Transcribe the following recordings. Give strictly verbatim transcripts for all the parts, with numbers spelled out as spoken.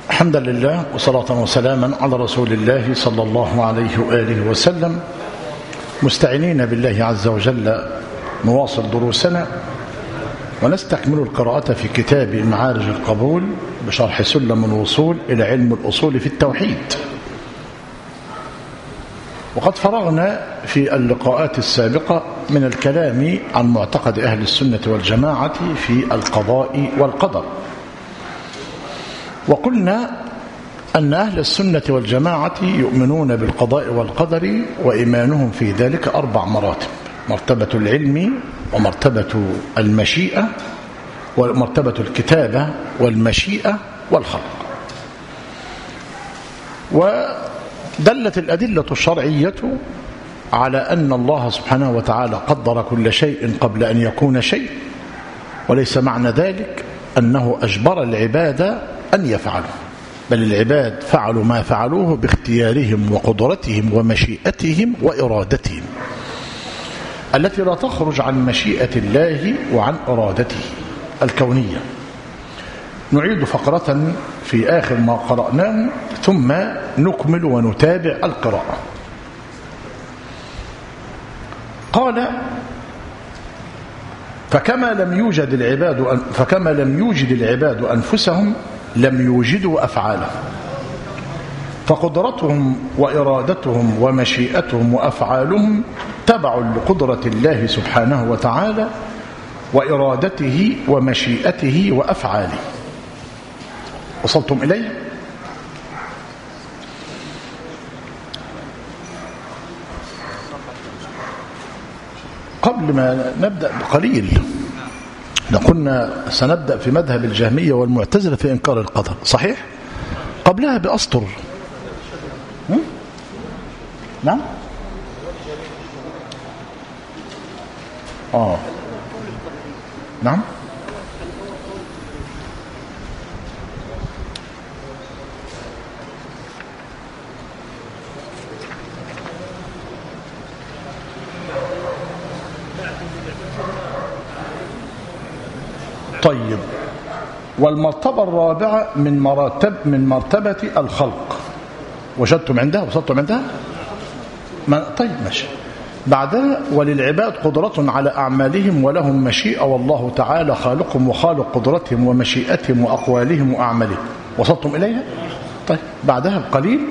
حمدا لله وصلاة وسلاما على رسول الله صلى الله عليه وآله وسلم. مستعينين بالله عز وجل نواصل دروسنا ونستكمل القراءة في كتاب معارج القبول بشرح سلم الوصول إلى علم الأصول في التوحيد. وقد فرغنا في اللقاءات السابقة من الكلام عن معتقد أهل السنة والجماعة في القضاء والقدر، وقلنا أن أهل السنة والجماعة يؤمنون بالقضاء والقدر، وإيمانهم في ذلك أربع مراتب: مرتبة العلم، ومرتبة المشيئة، ومرتبة الكتابة والمشيئة والخلق. ودلت الأدلة الشرعية على أن الله سبحانه وتعالى قدر كل شيء قبل أن يكون شيء، وليس معنى ذلك أنه أجبر العباد أن يفعلوا، بل العباد فعلوا ما فعلوه باختيارهم وقدرتهم ومشيئتهم وإرادتهم التي لا تخرج عن مشيئة الله وعن إرادته الكونية. نعيد فقرة في آخر ما قرأناه ثم نكمل ونتابع القراءة. قال: فكما لم يوجد العباد فكما لم يوجد العباد أنفسهم لم يوجدوا أفعالهم، فقدرتهم وإرادتهم ومشيئتهم وأفعالهم تبع لقدرة الله سبحانه وتعالى وإرادته ومشيئته وأفعاله. وصلتم إليه؟ قبل ما نبدأ بقليل لقلنا سنبدأ في مذهب الجهمية والمعتزلة في إنكار القدر، صحيح؟ قبلها بأسطر. نعم؟ آه نعم؟ طيب، والمرتبة الرابعة من مراتب من مرتبة الخلق. وجدتم عندها؟ وصلتم عندها؟ ما طيب ماشي. بعدها: وللعباد قدرة على أعمالهم ولهم مشيئة، والله تعالى خالقهم وخالق قدرتهم ومشيئتهم وأقوالهم وأعمالهم. وصلتم إليها؟ طيب، بعدها بقليل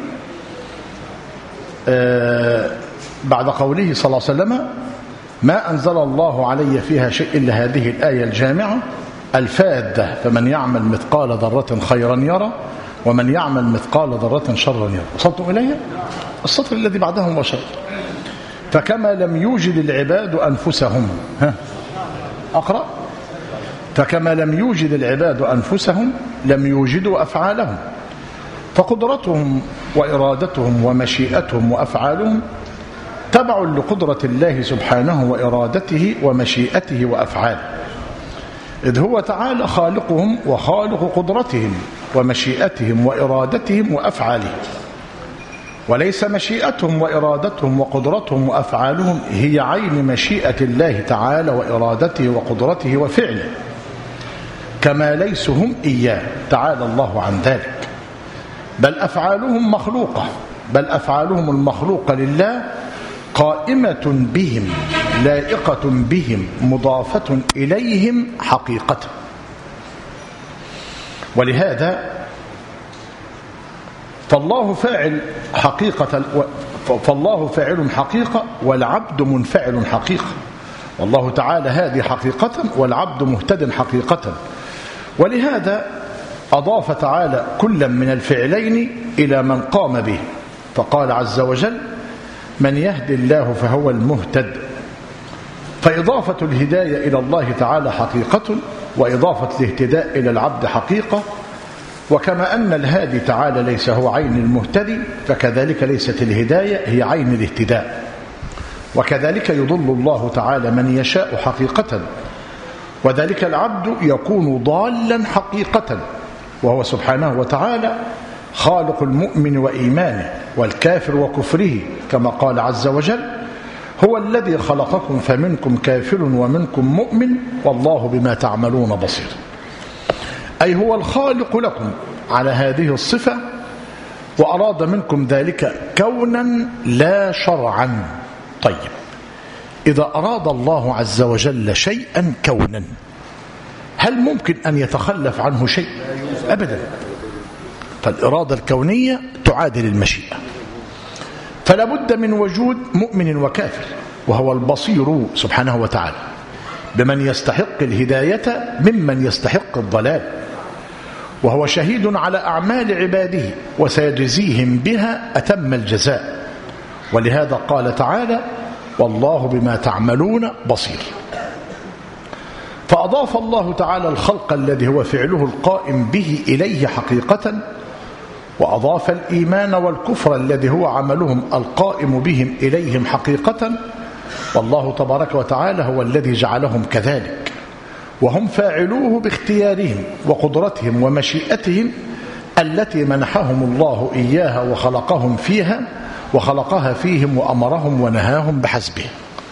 آه بعد قوله صلى الله عليه وسلم: ما أنزل الله علي فيها شيء إلا هذه الآية الجامعة الفاذة: فمن يعمل مثقال ذرة خيرا يرى ومن يعمل مثقال ذرة شرا يرى. وصلتم إليها؟ السطر الذي بعده مباشرة: فكما لم يوجد العباد أنفسهم. ها أقرأ: فكما لم يوجد العباد أنفسهم لم يوجدوا أفعالهم، فقدرتهم وإرادتهم ومشيئتهم وأفعالهم تبع لقدرة الله سبحانه وإرادته ومشيئته وأفعاله، إذ هو تعالى خالقهم وخالق قدرتهم ومشيئتهم وإرادتهم وأفعالهم، وليس مشيئتهم وإرادتهم وقدرتهم وأفعالهم هي عين مشيئة الله تعالى وإرادته وقدرته وفعله، كما ليس هم إياه تعالى الله عن ذلك، بل أفعالهم مخلوقة بل أفعالهم المخلوقة لله قائمة بهم لائقة بهم مضافة إليهم حقيقة. ولهذا فالله فاعل حقيقة فالله فاعل حقيقة والعبد منفعل حقيقة، والله تعالى هادي حقيقة والعبد مهتد حقيقة. ولهذا أضاف تعالى كلا من الفعلين إلى من قام به، فقال عز وجل: من يهدي الله فهو المهتد. فإضافة الهداية إلى الله تعالى حقيقة، وإضافة الاهتداء إلى العبد حقيقة. وكما أن الهادي تعالى ليس هو عين المهتدي، فكذلك ليست الهداية هي عين الاهتداء. وكذلك يضل الله تعالى من يشاء حقيقة، وذلك العبد يكون ضالا حقيقة، وهو سبحانه وتعالى خالق المؤمن وإيمانه والكافر وكفره، كما قال عز وجل: هو الذي خلقكم فمنكم كافر ومنكم مؤمن والله بما تعملون بصير. أي هو الخالق لكم على هذه الصفة وأراد منكم ذلك كونا لا شرعا. طيب، إذا أراد الله عز وجل شيئا كونا هل ممكن أن يتخلف عنه شيء؟ أبدا. فالإرادة الكونية تعادل المشيئة، فلا بد من وجود مؤمن وكافر، وهو البصير سبحانه وتعالى بمن يستحق الهداية ممن يستحق الضلال، وهو شهيد على أعمال عباده وسيجزيهم بها أتم الجزاء. ولهذا قال تعالى: والله بما تعملون بصير. فأضاف الله تعالى الخلق الذي هو فعله القائم به إليه حقيقة، وأضاف الإيمان والكفر الذي هو عملهم القائم بهم إليهم حقيقة، والله تبارك وتعالى هو الذي جعلهم كذلك، وهم فاعلوه باختيارهم وقدرتهم ومشيئتهم التي منحهم الله إياها وخلقهم فيها وخلقها فيهم وأمرهم ونهاهم بحسبه.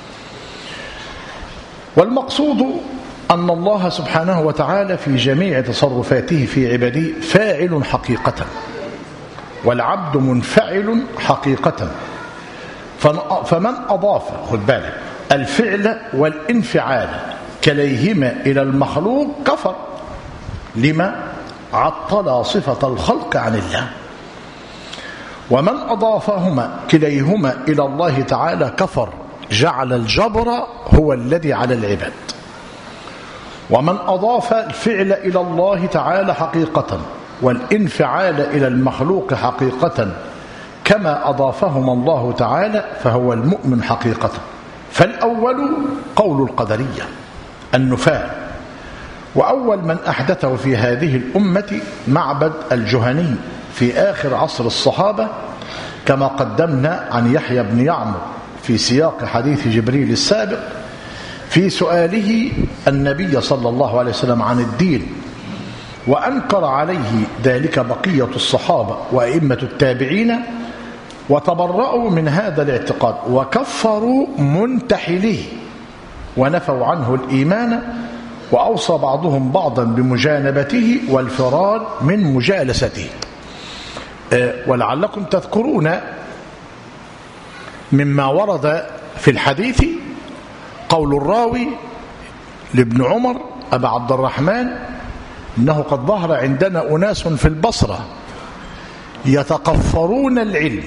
والمقصود أن الله سبحانه وتعالى في جميع تصرفاته في عباده فاعل حقيقة، والعبد منفعل حقيقة. فمن أضاف خد بالك الفعل والانفعال كليهما إلى المخلوق كفر، لما عطل صفة الخلق عن الله. ومن أضافهما كليهما إلى الله تعالى كفر، جعل الجبر هو الذي على العباد. ومن أضاف الفعل إلى الله تعالى حقيقة والانفعال إلى المخلوق حقيقة كما أضافهما الله تعالى فهو المؤمن حقيقة. فالأول قول القدرية النفاة، وأول من أحدثه في هذه الأمة معبد الجهني في آخر عصر الصحابة، كما قدمنا عن يحيى بن يعمر في سياق حديث جبريل السابق في سؤاله النبي صلى الله عليه وسلم عن الدين، وأنكر عليه ذلك بقية الصحابة وأئمة التابعين، وتبرأوا من هذا الاعتقاد وكفروا منتحليه ونفوا عنه الإيمان، وأوصى بعضهم بعضا بمجانبته والفرار من مجالسته. ولعلكم تذكرون مما ورد في الحديث قول الراوي لابن عمر أبا عبد الرحمن: إنه قد ظهر عندنا أناس في البصرة يتقفرون العلم،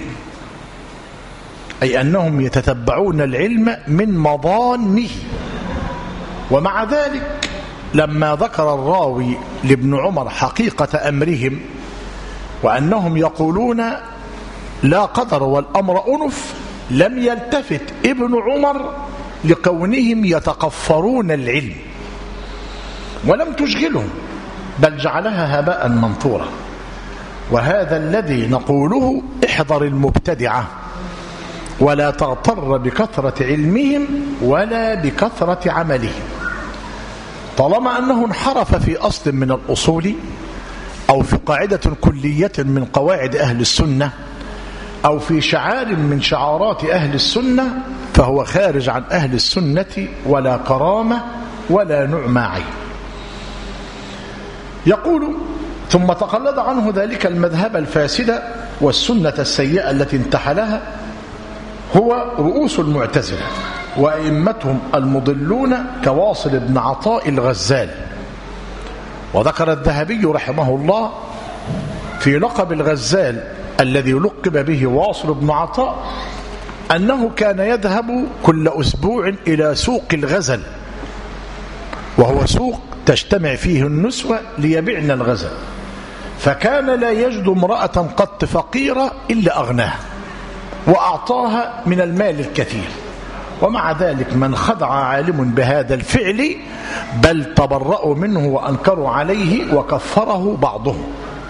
أي أنهم يتتبعون العلم من مضانه. ومع ذلك لما ذكر الراوي لابن عمر حقيقة أمرهم وأنهم يقولون لا قدر والأمر أنف، لم يلتفت ابن عمر لكونهم يتقفرون العلم ولم تشغلهم، بل جعلها هباء منثورا. وهذا الذي نقوله: احذر المبتدعة ولا تغتر بكثرة علمهم ولا بكثرة عملهم. طالما أنه انحرف في أصل من الأصول أو في قاعدة كلية من قواعد أهل السنة أو في شعار من شعارات أهل السنة، فهو خارج عن أهل السنة ولا كرامة ولا نعمى عين. يقول: ثم تقلد عنه ذلك المذهب الفاسد والسنة السيئة التي انتحلها هو رؤوس المعتزلة وأئمتهم المضلون كواصل بن عطاء الغزال. وذكر الذهبي رحمه الله في لقب الغزال الذي لقب به واصل بن عطاء أنه كان يذهب كل أسبوع إلى سوق الغزل، وهو سوق تجتمع فيه النسوة ليبيعن الغزل، فكان لا يجد امرأة قط فقيرة إلا أغناها وأعطاها من المال الكثير. ومع ذلك من خدع عالم بهذا الفعل بل تبرأوا منه وأنكروا عليه وكفره بعضهم.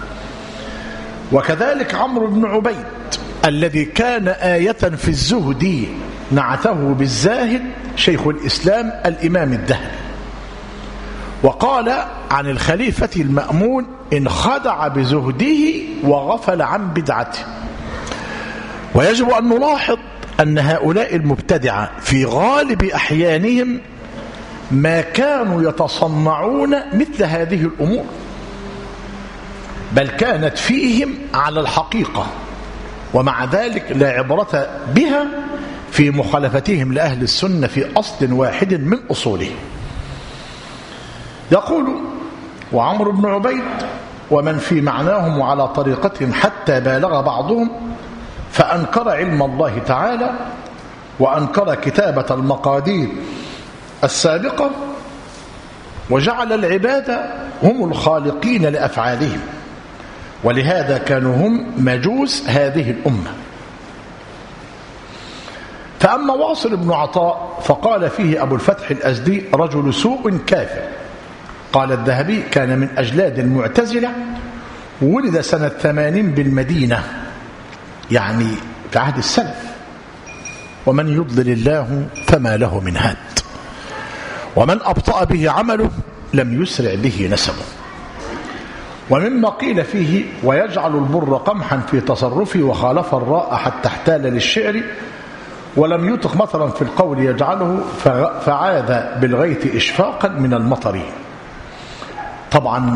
وكذلك عمرو بن عبيد الذي كان آية في الزهد نعته بالزاهد شيخ الإسلام الإمام الذهبي، وقال عن الخليفة المأمون: إن خدع بزهده وغفل عن بدعته. ويجب أن نلاحظ أن هؤلاء المبتدعة في غالب أحيانهم ما كانوا يتصنعون مثل هذه الأمور، بل كانت فيهم على الحقيقة، ومع ذلك لا عبرة بها في مخالفتهم لأهل السنة في أصل واحد من أصوله. يقول: وعمرو بن عبيد ومن في معناهم وعلى طريقتهم حتى بالغ بعضهم فأنكر علم الله تعالى وأنكر كتابة المقادير السابقة، وجعل العباد هم الخالقين لأفعالهم، ولهذا كانوا هم مجوس هذه الأمة. فأما واصل بن عطاء فقال فيه أبو الفتح الأزدي: رجل سوء كافر. قال الذهبي: كان من أجلاد المعتزلة، ولد سنة ثمانين بالمدينة، يعني في عهد السلف. ومن يضلل الله فما له من هاد، ومن أبطأ به عمله لم يسرع به نسبه. ومما قيل فيه: ويجعل البر قمحا في تصرفه، وخالف الراء حتى احتال للشعر، ولم يطق مطرا في القول يجعله، فعاذ بالغيث إشفاقا من المطر. طبعا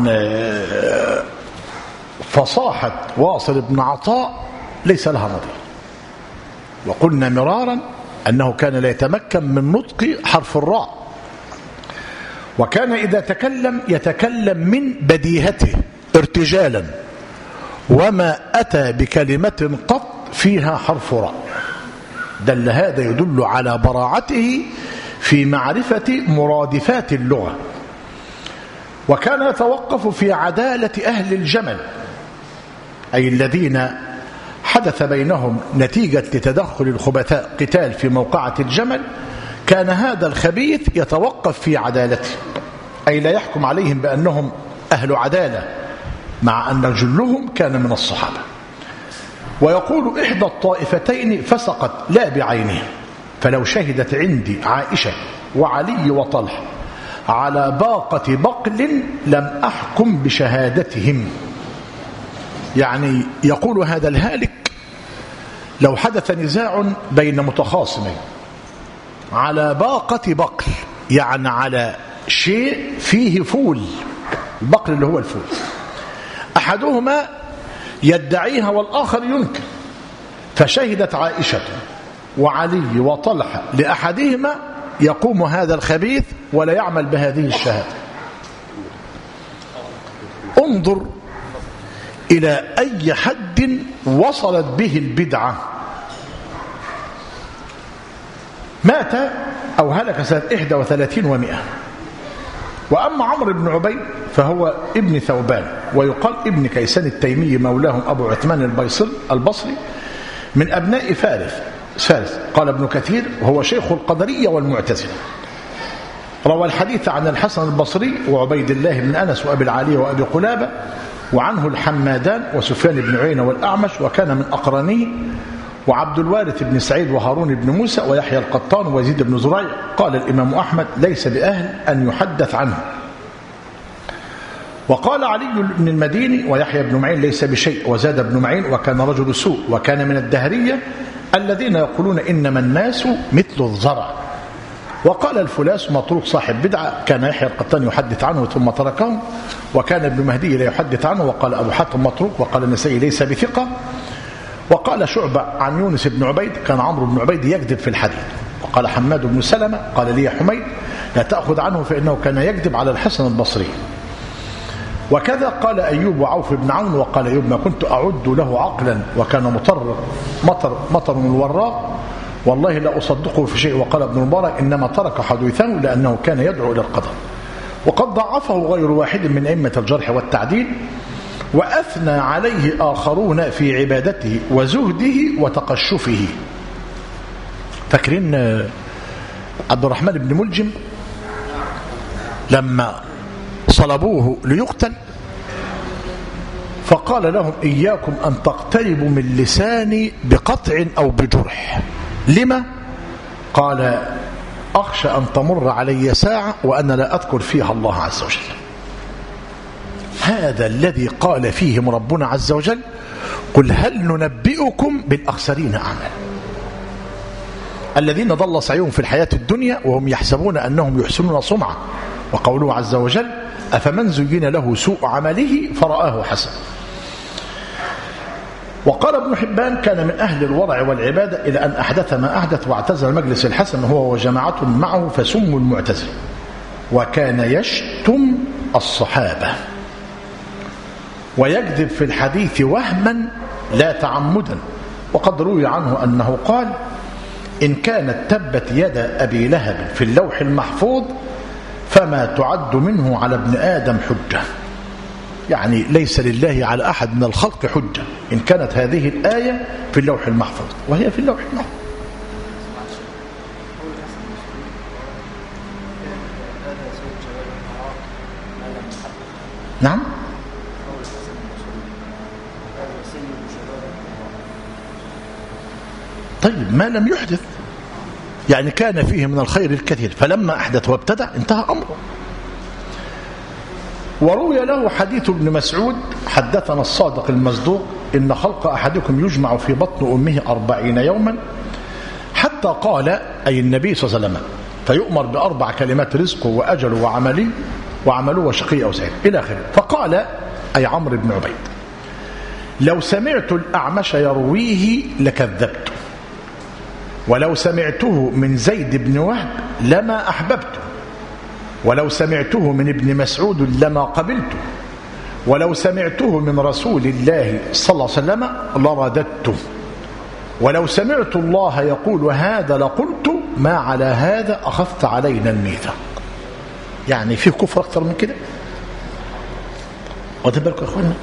فصاحة واصل بن عطاء ليس لها نظير، وقلنا مرارا أنه كان لا يتمكن من نطق حرف الراء، وكان إذا تكلم يتكلم من بديهته ارتجالا، وما أتى بكلمة قط فيها حرف راء. دل هذا يدل على براعته في معرفة مرادفات اللغة. وكان يتوقف في عدالة أهل الجمل، أي الذين حدث بينهم نتيجة لتدخل الخبثاء قتال في موقعة الجمل. كان هذا الخبيث يتوقف في عدالته، أي لا يحكم عليهم بأنهم أهل عدالة، مع أن جلهم كان من الصحابة. ويقول: إحدى الطائفتين فسقت لا بعينها، فلو شهدت عندي عائشة وعلي وطلحة على باقة بقل لم أحكم بشهادتهم. يعني يقول هذا الهالك: لو حدث نزاع بين متخاصمين على باقة بقل، يعني على شيء فيه فول، البقل اللي هو الفول، أحدهما يدعيها والآخر ينكر، فشهدت عائشة وعلي وطلحة لأحدهما، يقوم هذا الخبيث ولا يعمل بهذه الشهادة. انظر إلى أي حد وصلت به البدعة. مات أو هلك سنة إحدى وثلاثين ومئة. وأما عمرو بن عبيد فهو ابن ثوبان، ويقال ابن كيسان التيمي مولاهم أبو عثمان البصري، من أبناء فارس فارس قال ابن كثير: وهو شيخ القدرية والمعتزلة. روى الحديث عن الحسن البصري وعبيد الله بن أنس وأبي العالية وأبي قلابة، وعنه الحمادان وسفيان بن عيينة والأعمش، وكان من أقرانيه، وعبد الوارث بن سعيد وهارون بن موسى ويحيى القطان ويزيد بن زريع. قال الإمام أحمد: ليس بأهل أن يحدث عنه. وقال علي بن المديني ويحيى بن معين: ليس بشيء. وزاد بن معين: وكان رجل سوء، وكان من الدهرية الذين يقولون إنما الناس مثل الزرع. وقال الفلاس: مطروق صاحب بدعة. كان يحيى القطان يحدث عنه ثم تركه، وكان ابن مهدي لا يحدث عنه. وقال أبو حاتم مطروق. وقال النسائي: ليس بثقة. وقال شعبة عن يونس بن عبيد: كان عمرو بن عبيد يكذب في الحديث. وقال حماد بن سلمة: قال لي حميد: لا تأخذ عنه فإنه كان يكذب على الحسن البصري. وكذا قال أيوب وعوف بن عون. وقال أيوب: ما كنت أعد له عقلا، وكان مطر مطر مطر الوراق، والله لا أصدقه في شيء. وقال ابن المبارك: إنما ترك حديثه لأنه كان يدعو إلى القدر. وقد ضعفه غير واحد من أئمة الجرح والتعديل، وأثنى عليه آخرون في عبادته وزهده وتقشفه. فاكرين عبد الرحمن بن ملجم لما صلبوه ليقتل، فقال لهم: إياكم أن تقتربوا من لساني بقطع أو بجرح. لما؟ قال: أخشى أن تمر علي ساعة وأنا لا أذكر فيها الله عز وجل. هذا الذي قال فيهم ربنا عز وجل: قل هل ننبئكم بالأخسرين أعمالا، الذين ضل سعيهم في الحياة الدنيا وهم يحسبون أنهم يحسنون صنعا. وقوله عز وجل: أفمن زين له سوء عمله فرآه حسن. وقال ابن حبان كان من أهل الورع والعبادة إلى أن أحدث ما أحدث واعتزل مجلس الحسن هو وجماعة معه فسموا المعتزل، وكان يشتم الصحابة ويكذب في الحديث وهما لا تعمدا. وقد روي عنه أنه قال: إن كانت تبت يد أبي لهب في اللوح المحفوظ فما تعد منه على ابن آدم حجة. يعني ليس لله على أحد من الخلق حجة إن كانت هذه الآية في اللوح المحفوظ، وهي في اللوح المحفوظ. نعم. طيب ما لم يحدث، يعني كان فيه من الخير الكثير، فلما أحدث وابتدع انتهى أمره. وروي له حديث ابن مسعود: حدثنا الصادق المصدوق إن خلق أحدكم يجمع في بطن أمه أربعين يوما حتى قال، أي النبي صلى الله عليه وسلم، فيؤمر بأربع كلمات: رزقه وأجله وعمله وعمله وشقي أو سعيد إلى آخره. فقال، أي عمرو بن عبيد: لو سمعت الأعمش يرويه لكذبته، ولو سمعته من زيد بن وهب لما أحببته، ولو سمعته من ابن مسعود لما قبلته، ولو سمعته من رسول الله صلى الله عليه وسلم لرددته، ولو سمعت الله يقول هذا لقلت ما على هذا أخذت علينا الميثاق. يعني فيه كفر أكثر من كده؟ واخدين بالكم يا أخوانا؟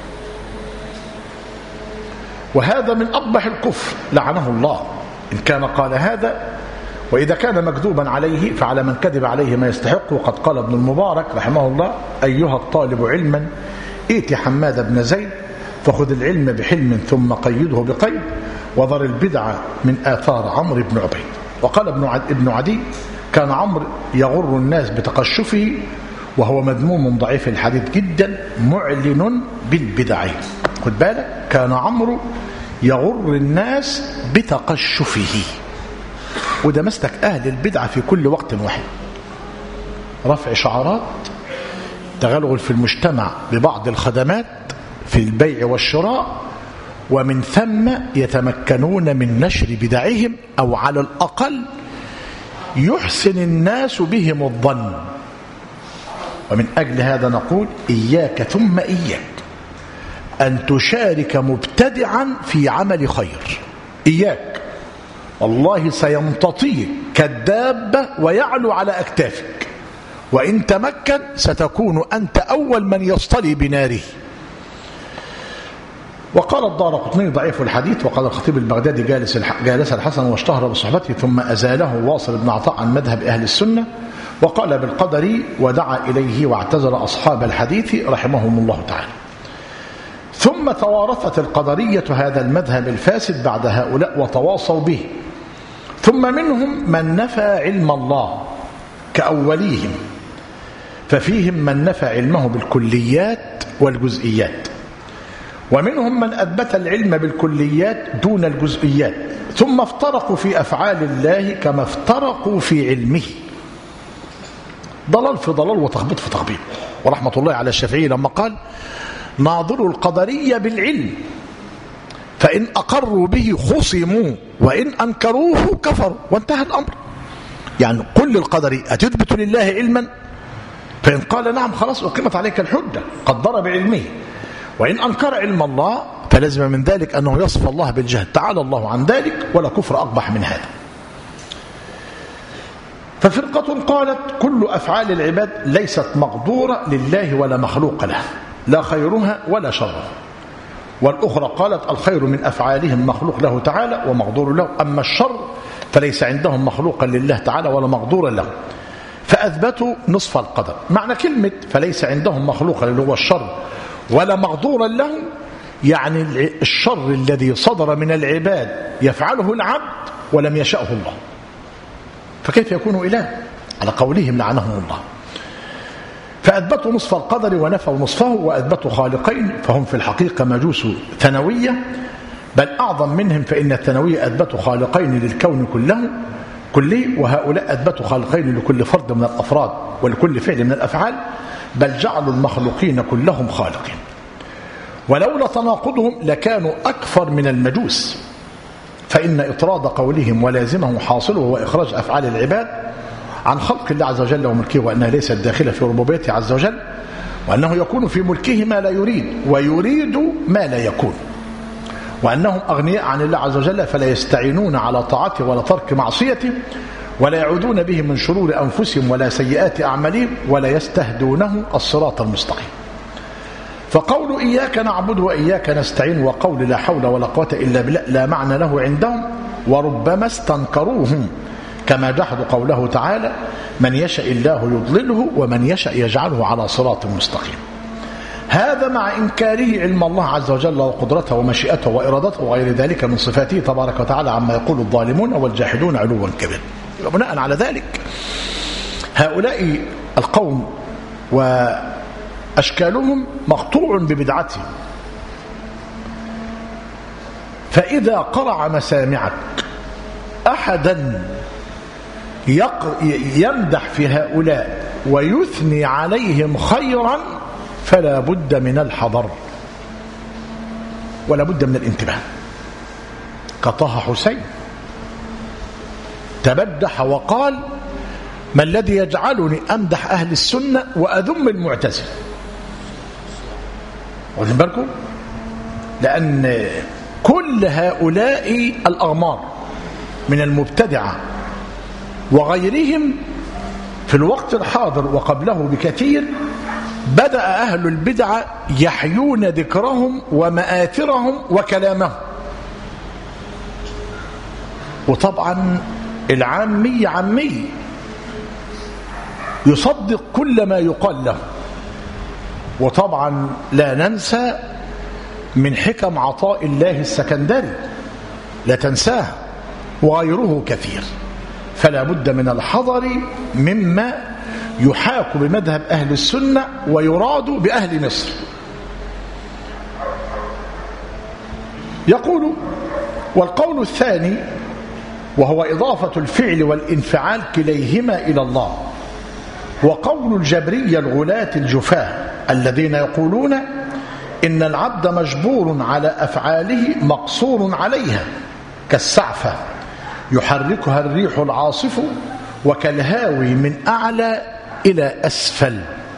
وهذا من أقبح الكفر لعنه الله إن كان قال هذا، وإذا كان مكذوبا عليه فعلى من كذب عليه ما يستحق. وقد قال ابن المبارك رحمه الله: أيها الطالب علما ائت حماد بن زيد فخذ العلم بحلم ثم قيده بقيد، وذر البدعة من آثار عمرو بن عبيد. وقال ابن عدي: كان عمرو يغر الناس بتقشفه وهو مذموم ضعيف الحديث جدا معلن بالبدع. خد بالك، كان عمرو يغر الناس بتقشفه، وده مسلك أهل البدعة في كل وقت واحد: رفع شعارات، تغلغل في المجتمع ببعض الخدمات في البيع والشراء، ومن ثم يتمكنون من نشر بدعهم، أو على الأقل يحسن الناس بهم الظن. ومن أجل هذا نقول: إياك ثم إياك أن تشارك مبتدعا في عمل خير. إياك، والله سيمتطيك كالدابة ويعلو على أكتافك، وإن تمكن ستكون أنت أول من يصطلي بناره. وقال الدارقطني ضعيف الحديث. وقال الخطيب البغدادي: جالس جالس الحسن واشتهر بصحبته ثم أزاله واصل بن عطاء عن مذهب أهل السنة. وقال بالقدر ودعا إليه واعتزل أصحاب الحديث رحمهم الله تعالى. ثم توارثت القدرية هذا المذهب الفاسد بعد هؤلاء وتواصوا به. ثم منهم من نفى علم الله كأوليهم، ففيهم من نفى علمه بالكليات والجزئيات، ومنهم من أثبت العلم بالكليات دون الجزئيات. ثم افترقوا في أفعال الله كما افترقوا في علمه. ضلال في ضلال وتخبيط في تخبيط. ورحمة الله على الشافعي لما قال: ناظروا القدرية بالعلم فإن أقروا به خصموا وإن أنكروه كفروا، وانتهى الأمر. يعني قل للقدري: أتثبت لله علما؟ فإن قال نعم خلاص أقيمت عليك الحجة، قدر بعلمه. وإن أنكر علم الله فلازم من ذلك أنه يصف الله بالجهل، تعالى الله عن ذلك، ولا كفر أقبح من هذا. ففرقة قالت: كل أفعال العباد ليست مقدورة لله ولا مخلوق له، لا خيرها ولا شرها. والأخرى قالت: الخير من أفعالهم مخلوق له تعالى ومقدور له، أما الشر فليس عندهم مخلوقا لله تعالى ولا مقدورا له. فأثبتوا نصف القدر. معنى كلمة فليس عندهم مخلوقا اللي هو الشر ولا مقدورا له، يعني الشر الذي صدر من العباد يفعله العبد ولم يشأه الله، فكيف يكون إله؟ على قولهم لعنهم الله. فأثبتوا نصف القدر ونفوا نصفه، وأثبتوا خالقين، فهم في الحقيقة مجوس ثانوية، بل أعظم منهم، فإن الثانوية أثبتوا خالقين للكون كله كله، وهؤلاء أثبتوا خالقين لكل فرد من الأفراد ولكل فعل من الأفعال، بل جعلوا المخلوقين كلهم خالقين. ولولا تناقضهم لكانوا أكثر من المجوس، فإن إطراد قولهم ولازمه حاصله هو إخراج أفعال العباد عن خلق الله عز وجل وملكه، وأنها ليست داخلة في ربوبيته عز وجل، وأنه يكون في ملكه ما لا يريد ويريد ما لا يكون، وأنهم أغنياء عن الله عز وجل فلا يستعينون على طاعته ولا ترك معصيته، ولا يعودون به من شرور أنفسهم ولا سيئات أعمالهم، ولا يستهدونه الصراط المستقيم. فقول إياك نعبد وإياك نستعين وقول لا حول ولا قوة إلا بالله لا معنى له عندهم، وربما استنكروهم كما جحدوا قوله تعالى من يشاء الله يضلله ومن يشاء يجعله على صراط مستقيم. هذا مع إنكاره علم الله عز وجل وقدرته ومشيئته وإرادته وغير ذلك من صفاته تبارك وتعالى عما يقول الظالمون والجاحدون علوا كبيرا. بناء على ذلك هؤلاء القوم وأشكالهم مقطوع ببدعتهم، فإذا قرع مسامعك أحدا يمدح في هؤلاء ويثني عليهم خيرا فلا بد من الحذر ولا بد من الانتباه. كطه حسين تبدح وقال ما الذي يجعلني أمدح أهل السنة وأذم المعتزلة؟ واخدين بالكم؟ لأن كل هؤلاء الأغمار من المبتدعة وغيرهم في الوقت الحاضر وقبله بكثير بدأ أهل البدعة يحيون ذكرهم ومآثرهم وكلامهم، وطبعا العامي عامي يصدق كل ما يقال له. وطبعا لا ننسى من حكم عطاء الله السكندري لا تنساه وغيره كثير، فلا بد من الحذر مما يحاك بمذهب أهل السنة ويراد بأهل مصر. يقول والقول الثاني وهو إضافة الفعل والانفعال كليهما إلى الله، وقول الجبرية الغلاة الجفاة الذين يقولون إن العبد مجبور على أفعاله مقصور عليها كالسعفة يحركها الريح العاصف وكالهاوي من أعلى إلى أسفل.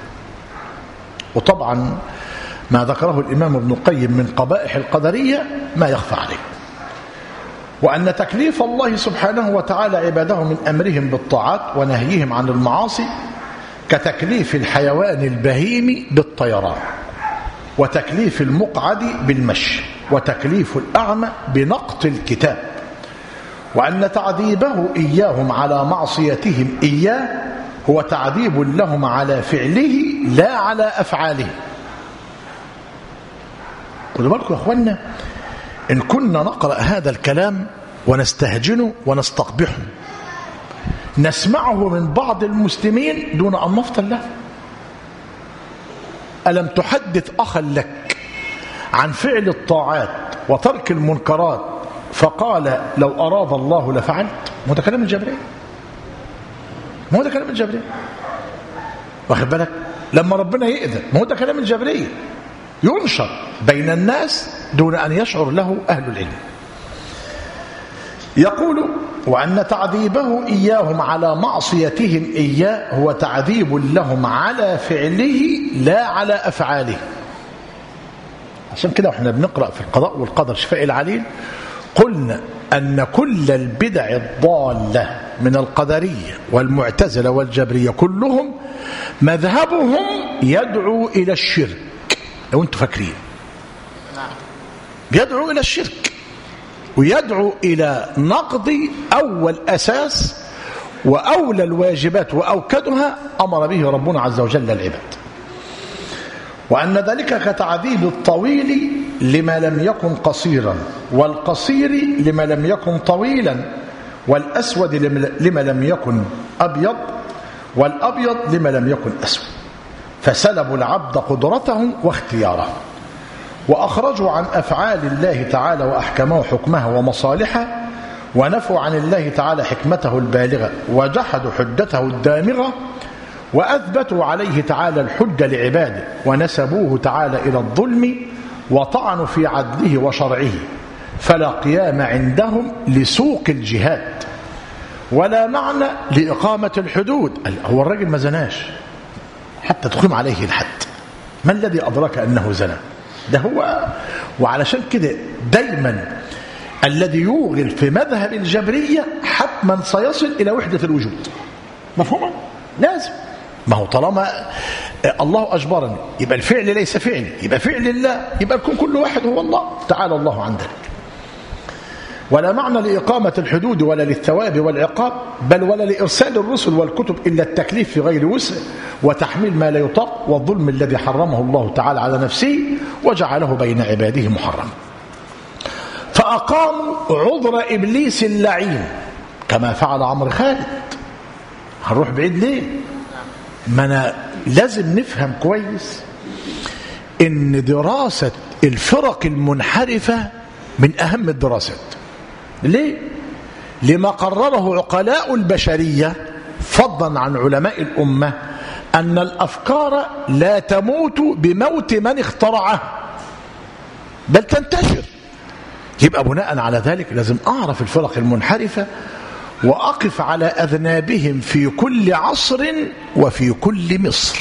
وطبعا ما ذكره الإمام ابن القيم من قبائح القدرية ما يخفى عليه، وأن تكليف الله سبحانه وتعالى عباده من أمرهم بالطاعات ونهيهم عن المعاصي كتكليف الحيوان البهيم بالطيران، وتكليف المقعد بالمشي، وتكليف الأعمى بنقط الكتاب، وأن تعذيبه إياهم على معصيتهم إياه هو تعذيب لهم على فعله لا على أفعاله. خدوا بالكم يا أخوانا، إن كنا نقرأ هذا الكلام ونستهجنه ونستقبحه نسمعه من بعض المسلمين دون أن نفطن له. ألم تحدث أخا لك عن فعل الطاعات وترك المنكرات فقال لو أراد الله لفعلت؟ ما هو ده كلام الجبرية، ما هو ده كلام الجبرية، واخد بالك؟ لما ربنا يأذن ما هو ده كلام الجبرية ينشر بين الناس دون أن يشعر له أهل العلم. يقول وأن تعذيبه إياهم على معصيتهم إياه هو تعذيب لهم على فعله لا على أفعاله. عشان كده وإحنا بنقرأ في القضاء والقدر شفاء العليل قلنا أن كل البدع الضالة من القدرية والمعتزلة والجبرية كلهم مذهبهم يدعو إلى الشرك. لو أنتم فاكرين يدعو إلى الشرك ويدعو إلى نقض أول أساس وأولى الواجبات وأوكدها أمر به ربنا عز وجل العباد، وأن ذلك كتعذيب الطويل لما لم يكن قصيرا، والقصير لما لم يكن طويلا، والأسود لما لم يكن أبيض، والأبيض لما لم يكن أسود، فسلبوا العبد قدرته واختياره، وأخرجوا عن أفعال الله تعالى وأحكمه حكمها ومصالحه، ونفوا عن الله تعالى حكمته البالغة، وجحدوا حجته الدامغة، وأثبتوا عليه تعالى الحجة لعباده، ونسبوه تعالى إلى الظلم وطعنوا في عدله وشرعه، فلا قيام عندهم لسوق الجهاد ولا معنى لإقامة الحدود. هو الراجل ما زناش حتى تقيم عليه الحد، ما الذي أدرك أنه زنى؟ ده هو. وعلشان كده دايما الذي يوغل في مذهب الجبرية حتما سيصل إلى وحدة الوجود. مفهوم؟ لازم. ما هو طالما الله أجبرني يبقى الفعل ليس فعلي، يبقى فعل الله، يبقى الكون كل واحد هو الله تعالى الله عن ذلك. ولا معنى لإقامة الحدود ولا للثواب والعقاب، بل ولا لإرسال الرسل والكتب إلا التكليف في غير وسع وتحميل ما لا يطاق، والظلم الذي حرمه الله تعالى على نفسه وجعله بين عباده محرما. فأقاموا عذر إبليس اللعين كما فعل عمرو خالد. هنروح بعيد ليه؟ ما أنا لازم نفهم كويس إن دراسة الفرق المنحرفة من أهم الدراسات. ليه؟ لما قرره عقلاء البشرية فضلا عن علماء الأمة أن الأفكار لا تموت بموت من اخترعها بل تنتشر. يبقى بناء على ذلك لازم أعرف الفرق المنحرفة وأقف على أذنابهم في كل عصر وفي كل مصر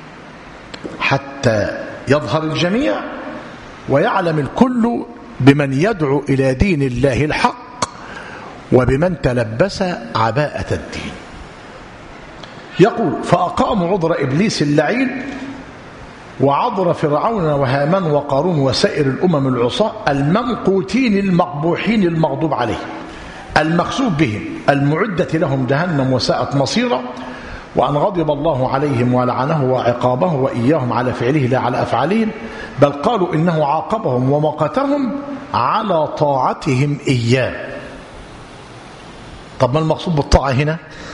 حتى يظهر الجميع ويعلم الكل بمن يدعو إلى دين الله الحق وبمن تلبس عباءة الدين. يقول فأقاموا عذر إبليس اللعين وعذر فرعون وهامان وقارون وسائر الأمم العصاة الممقوتين المقبوحين المغضوب عليهم المخسوب بهم المعدة لهم جهنم وساءت مصيرا، وأن غضب الله عليهم ولعنه وعقابه وإياهم على فعله لا على أفعالهم، بل قالوا إنه عاقبهم ومقتهم على طاعتهم إياه. طب ما المقصود بالطاعة هنا؟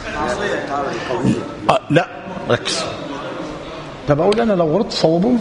آه لا ركز. طب أقول أنا لو غلطت صوبوه.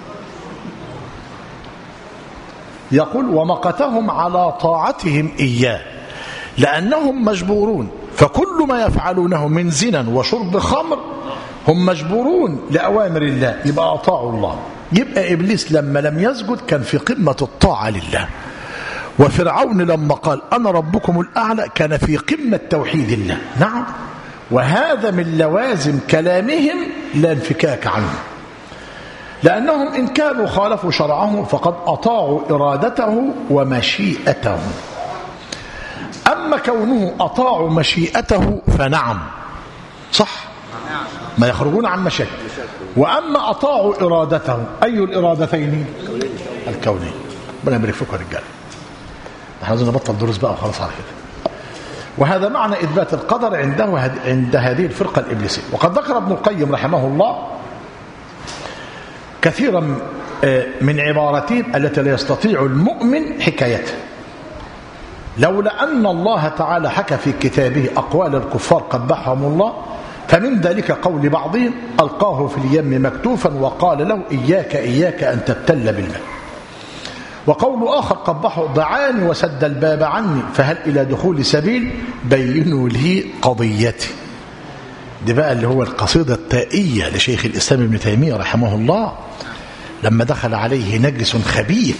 يقول ومقتهم على طاعتهم إياه لأنهم مجبورون، فكل ما يفعلونه من زنا وشرب خمر هم مجبورون لأوامر الله، يبقى أطاعوا الله. يبقى إبليس لما لم يسجد كان في قمة الطاعة لله، وفرعون لما قال أنا ربكم الأعلى كان في قمة توحيد الله. نعم، وهذا من لوازم كلامهم لا انفكاك عنه، لأنهم إن كانوا خالفوا شرعه فقد أطاعوا إرادته ومشيئته. أما كونه أطاعوا مشيئته فنعم صح، ما يخرجون عن مشيئته. وأما أطاعوا إرادته، أي الإرادتين؟ الكونية. ربنا يبارك فيكم يا رجال، احنا لازم نبطل دروس بقى وخلاص على كده. وهذا معنى إثبات القدر عنده عند هذه الفرقة الإبليسية. وقد ذكر ابن القيم رحمه الله كثيرا من عبارتين التي لا يستطيع المؤمن حكايتها، لولا أن الله تعالى حكى في كتابه أقوال الكفار قبحهم الله، فمن ذلك قول بعضهم ألقاه في اليم مكتوفا وقال له إياك إياك أن تبتل بالماء. وقول آخر قبحه دعاني وسد الباب عني فهل إلى دخول سبيل بينوا لي قضيتي. دي بقى اللي هو القصيدة التائية لشيخ الإسلام ابن تيمية رحمه الله لما دخل عليه نجس خبيث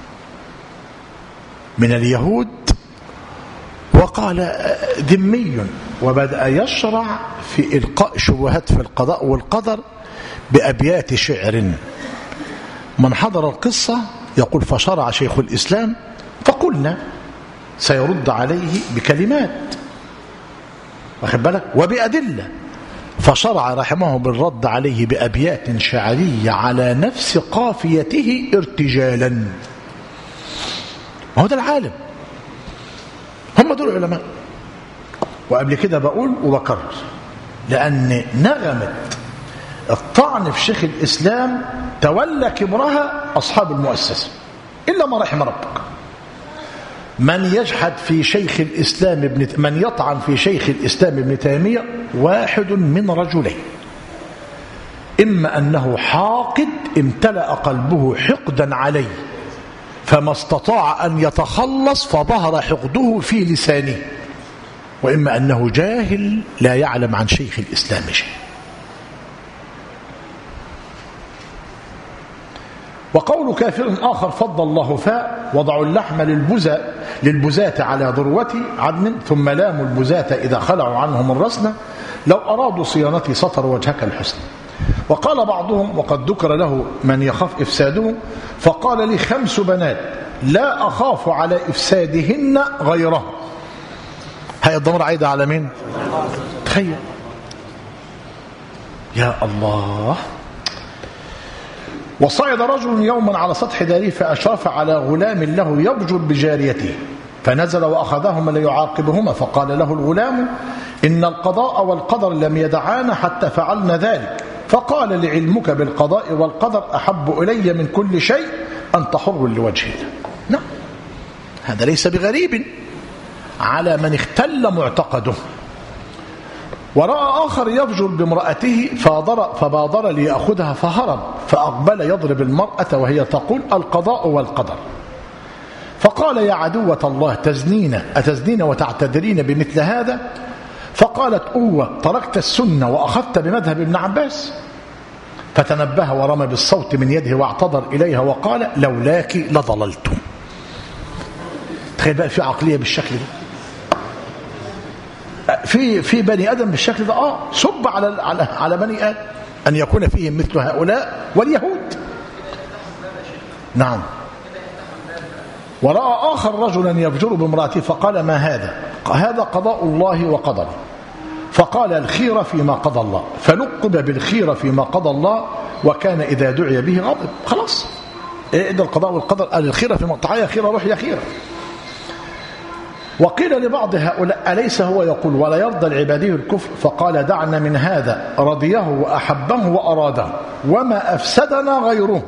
من اليهود وقال ذمي، وبدأ يشرع في إلقاء شبهات في القضاء والقدر بأبيات شعر. من حضر القصة يقول فشرع شيخ الإسلام فقلنا سيرد عليه بكلمات واخد بالك وبأدلة، فشرع رحمه بالرد عليه بأبيات شعرية على نفس قافيته ارتجالا. ما هو ده العالم، هم دول علماء. وقبل كده بقول وبكرر، لأن نغمة الطعن في شيخ الإسلام تولى كبرها أصحاب المؤسسة إلا ما رحم ربك. من يجحد في شيخ الإسلام ابن من يطعن في شيخ الإسلام ابن تيمية واحد من رجلين، إما أنه حاقد امتلأ قلبه حقدا عليه فما استطاع أن يتخلص فظهر حقده في لسانه، وإما أنه جاهل لا يعلم عن شيخ الإسلام شيء. وقول كافر آخر فضل الله فاء وضعوا اللحم للبزا للبزاة على ذروة عدن ثم لاموا البزاة إذا خلعوا عنهم الرسنة لو أرادوا صيانتي سطر وجهك الحسن. وقال بعضهم وقد ذكر له من يخاف إفساده فقال لي خمس بنات لا أخاف على إفسادهن غيره. هاي الضمير عايدة على مين؟ تخيل يا الله. وصعد رجل يوما على سطح داره فأشرف على غلام له يبجر بجاريته فنزل وأخذهما ليعاقبهما فقال له الغلام إن القضاء والقدر لم يدعانا حتى فعلنا ذلك. فقال لعلمك بالقضاء والقدر أحب إلي من كل شيء أنت حر لوجه الله. نعم هذا ليس بغريب على من اختل معتقده. ورأى آخر يفجر بامرأته فبادر ليأخذها فهرب فأقبل يضرب المرأة وهي تقول القضاء والقدر. فقال يا عدوة الله تزنين أتزنين وتعتذرين بمثل هذا؟ فقالت أوه تركت السنة وأخذت بمذهب ابن عباس. فتنبه ورمى بالصوت من يده واعتذر إليها وقال لولاك لضللتم. تخيل بقى في عقلية بالشكل ده في في بني آدم بالشكل ده اه سب على على على بني آدم أن يكون فيهم مثل هؤلاء واليهود. نعم. ورأى آخر رجلا يفجر بامرأته فقال ما هذا؟ هذا قضاء الله وقدره. فقال الخير فيما قضى الله فلقب بالخير فيما قضى الله وكان إذا دعي به غضب. خلاص إيه ده القضاء والقدر؟ قال الخير فيما تعالى يا خير روح يا خير. وقيل لبعض هؤلاء أليس هو يقول ولا يرضى العبادي الكفر؟ فقال دعنا من هذا رضيه وأحبه وأراده وما أفسدنا غيره.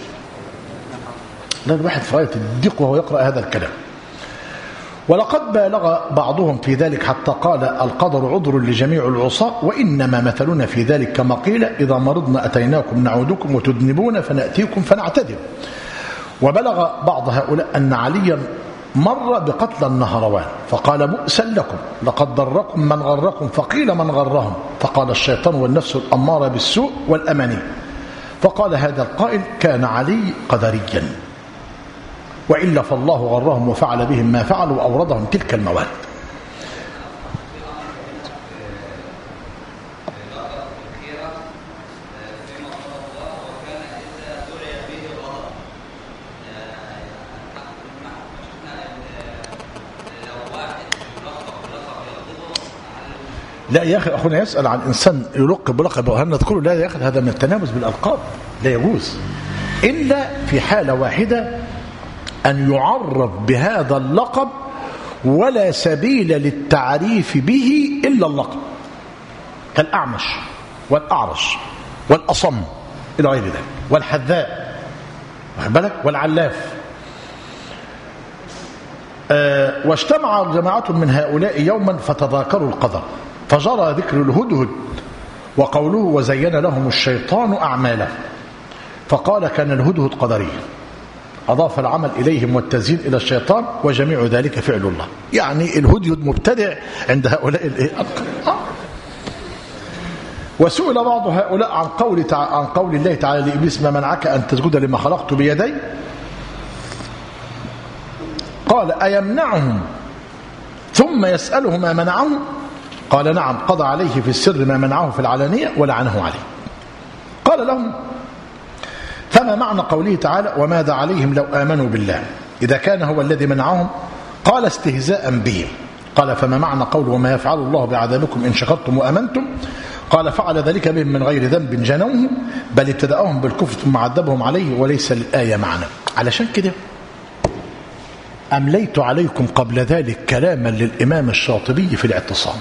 لا الواحد في غاية الضيق وهو يقرأ هذا الكلام. ولقد بالغ بعضهم في ذلك حتى قال القدر عذر لجميع العصاة وإنما مثلنا في ذلك كما قيل إذا مرضنا أتيناكم نعودكم وتذنبون فنأتيكم فنعتذر. وبلغ بعض هؤلاء أن عليا مر بقتل النهروان فقال بؤسا لكم لقد ضركم من غركم فقيل من غرهم فقال الشيطان والنفس الأمارة بالسوء والأماني. فقال هذا القائل كان علي قدريا وإلا فالله غرهم وفعل بهم ما فعل وأوردهم تلك المواد. لا يا أخي أخونا يسأل عن إنسان يلقب بلقب وهل نذكره؟ لا يا أخي هذا من التنابز بالألقاب لا يجوز إلا في حالة واحدة أن يعرف بهذا اللقب ولا سبيل للتعريف به إلا اللقب كالأعمش والأعرج والأصم إلى غير ذلك والحذاء واخد بالك والعلاف. أه واجتمع جماعة من هؤلاء يوما فتذاكروا القدر فجرى ذكر الهدهد وقوله وزين لهم الشيطان أعماله فقال كان الهدهد قدريا أضاف العمل إليهم والتزيين إلى الشيطان وجميع ذلك فعل الله. يعني الهدهد مبتدع عند هؤلاء الأقل. وسئل بعض هؤلاء عن قول عن قول الله تعالى لإبليس ما منعك أن تسجد لما خلقت بيدي؟ قال أيمنعهم ثم يسأله ما منعهم؟ قال نعم قضى عليه في السر ما منعه في العلانية ولعنه عليه. قال لهم فما معنى قوله تعالى وماذا عليهم لو آمنوا بالله إذا كان هو الذي منعهم؟ قال استهزاء به. قال فما معنى قول وما يفعل الله بعذابكم إن شكرتم وأمنتم؟ قال فعل ذلك بهم من غير ذنب جنوه بل ابتدأهم بالكفر ثم عذبهم عليه وليس للآية معنى. علشان كده أمليت عليكم قبل ذلك كلاما للإمام الشاطبي في الاعتصام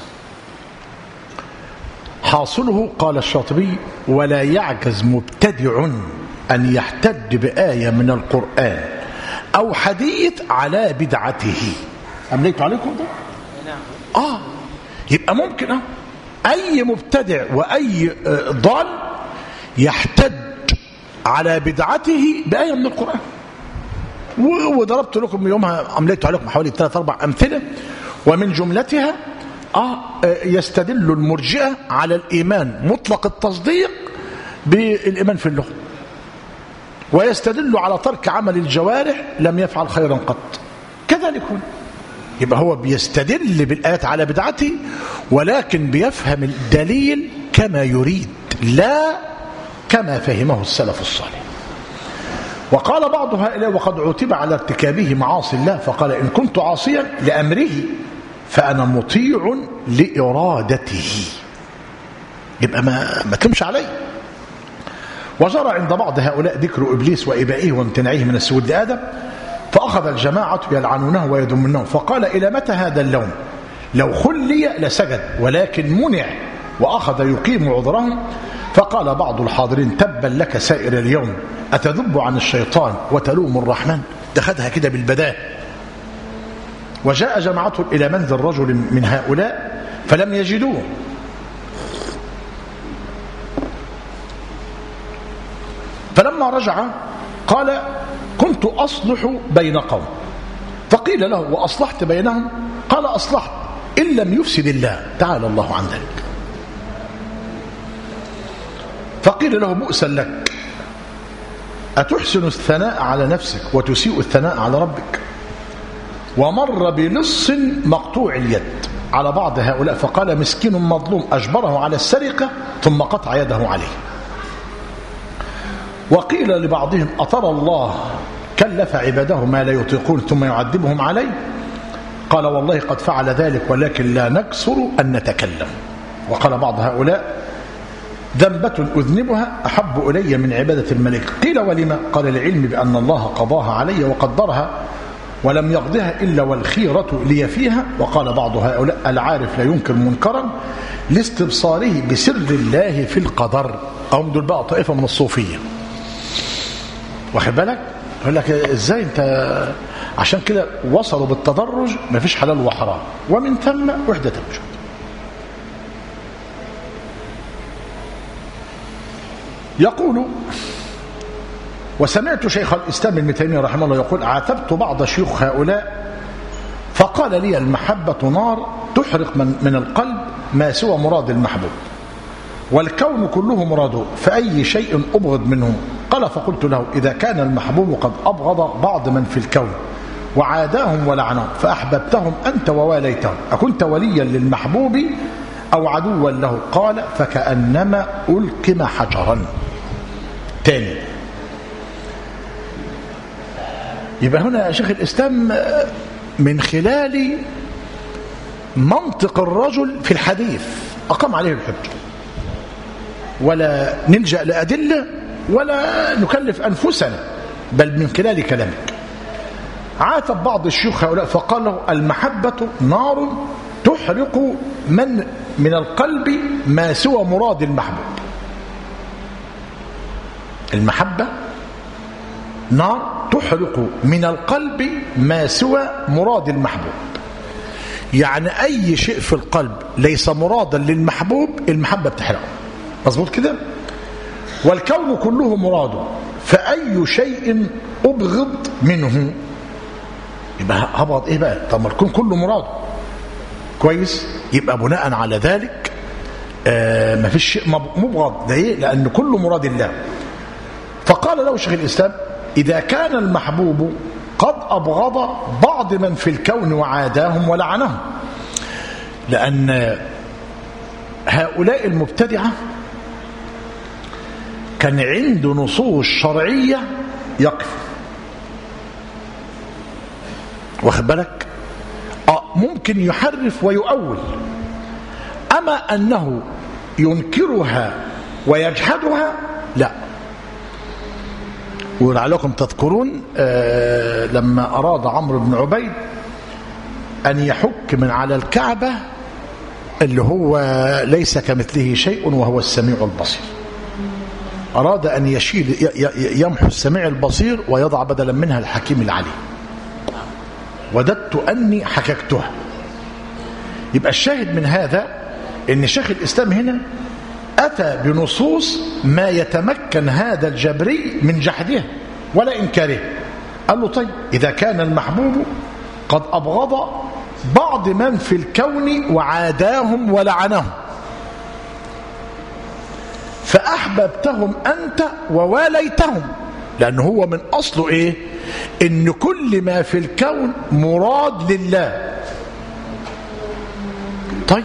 حاصله قال الشاطبي ولا يعجز مبتدع أن يحتج بآية من القرآن أو حديث على بدعته. أمليت عليكم ده؟ آه يبقى ممكن آه. أي مبتدع وأي ضال يحتج على بدعته بآية من القرآن. وضربت لكم يومها أمليت عليكم حوالي ثلاث أربع أمثلة ومن جملتها آه يستدل المرجئة على الإيمان مطلق التصديق بالإيمان في اللغة ويستدل على ترك عمل الجوارح لم يفعل خيرا قط. كذلك هنا يبقى هو بيستدل بالآيات على بدعته، ولكن بيفهم الدليل كما يريد لا كما فهمه السلف الصالح. وقال بعض هؤلاء وقد عتب على ارتكابه معاصي الله فقال إن كنت عاصيا لأمره فأنا مطيع لإرادته، يبقى ما, ما تمشي عليه. وجرى عند بعض هؤلاء ذكر إبليس وإبائه وامتناعه من السجود لآدم، فأخذ الجماعة يلعنونه ويذمونه، فقال إلى متى هذا اللوم؟ لو خلي لسجد ولكن منع، وأخذ يقيم عذرهم. فقال بعض الحاضرين تبا لك سائر اليوم أتذب عن الشيطان وتلوم الرحمن. دخلها كده بالبداء. وجاء جماعته إلى منزل رجل من هؤلاء فلم يجدوه، فلما رجع قال كنت أصلح بين قوم، فقيل له وأصلحت بينهم؟ قال أصلحت إن لم يفسد الله تعالى الله عن ذلك. فقيل له بؤسا لك أتحسن الثناء على نفسك وتسيء الثناء على ربك؟ ومر بلص مقطوع اليد على بعض هؤلاء فقال مسكين مظلوم أجبره على السرقة ثم قطع يده عليه. وقيل لبعضهم أترى الله كلف عباده ما لا يطيقون ثم يعذبهم عليه؟ قال والله قد فعل ذلك ولكن لا نكسر أن نتكلم. وقال بعض هؤلاء ذنبة أذنبها أحب إلي من عبادة الملك. قيل ولما؟ قال العلم بأن الله قضاها علي وقدرها ولم يقضها إلا والخيرة لي فيها. وقال بعض هؤلاء العارف لا ينكر منكرا لاستبصاره بسر الله في القدر. أهم دول بقى طائفة من الصوفية، واخد بالك؟ يقول لك ازاي انت؟ عشان كده وصلوا بالتدرج ما فيش حلال وحرام، ومن ثم وحدة الوجود. يقول وسمعت شيخ الإسلام ابن تيمية رحمه الله يقول عاتبت بعض شيوخ هؤلاء فقال لي المحبة نار تحرق من, من القلب ما سوى مراد المحبوب، والكون كله مراده، فأي شيء أبغض منه؟ قال فقلت له إذا كان المحبوب قد أبغض بعض من في الكون وعاداهم ولعنهم فأحببتهم أنت وواليتهم أكنت وليا للمحبوب أو عدوا له؟ قال فكأنما ألقم حجرا. تاني يبقى هنا شيخ الإسلام من خلال منطق الرجل في الحديث أقام عليه الحجة، ولا نلجأ لأدلة ولا نكلف أنفسنا، بل من خلال كلامك. عاتب بعض الشيوخ هؤلاء فقال له المحبة نار تحرق من من القلب ما سوى مراد المحبوب. المحبة نار تحرق من القلب ما سوى مراد المحبوب، يعني أي شيء في القلب ليس مرادا للمحبوب المحبة بتحرقه. مظبوط كده؟ والكون كله مراده، فأي شيء أبغض منه؟ يبقى هبغض إيه بقى؟ طب ما الكون كله مراده كويس، يبقى بناء على ذلك آه ما فيش شيء مبغض. ده إيه؟ لأن كله مراد الله. فقال له شيخ الإسلام إذا كان المحبوب قد أبغض بعض من في الكون وعاداهم ولعنهم، لأن هؤلاء المبتدعة كان عنده نصوص شرعية يقف، واخد بالك؟ آه ممكن يحرف ويؤول، أما أنه ينكرها ويجحدها لا. ولعلكم تذكرون آه لما أراد عمرو بن عبيد أن يحك من على الكعبة اللي هو ليس كمثله شيء وهو السميع البصير، أراد أن يشيل يمحو السميع البصير ويضع بدلا منها الحكيم العليم، وددت أني حككتها. يبقى الشاهد من هذا أن شيخ الإسلام هنا أتى بنصوص ما يتمكن هذا الجبري من جحدها ولا إنكاره. قال له طيب إذا كان المحبوب قد أبغض بعض من في الكون وعاداهم ولعنهم فأحببتهم أنت وواليتهم لأنه هو من أصله إيه؟ إن كل ما في الكون مراد لله. طيب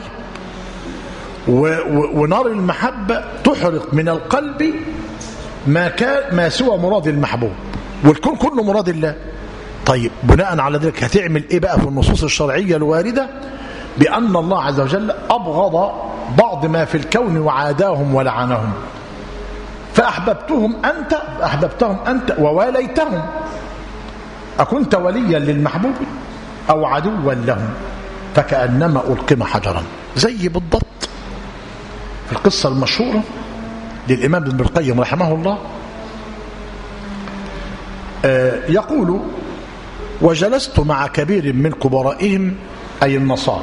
ونار المحبة تحرق من القلب ما كان ما سوى مراد المحبوب، والكون كله مراد الله. طيب بناء على ذلك هتعمل إيه بقى في النصوص الشرعية الواردة بأن الله عز وجل أبغض بعض ما في الكون وعاداهم ولعنهم، فأحببتهم أنت أحببتهم أنت وواليتهم، أكنت وليا للمحبوب أو عدوا لهم؟ فكأنما ألقم حجرا. زي بالضبط في القصة المشهورة للإمام ابن القيم رحمه الله، يقول: وجلست مع كبير من كبرائهم أي النصارى،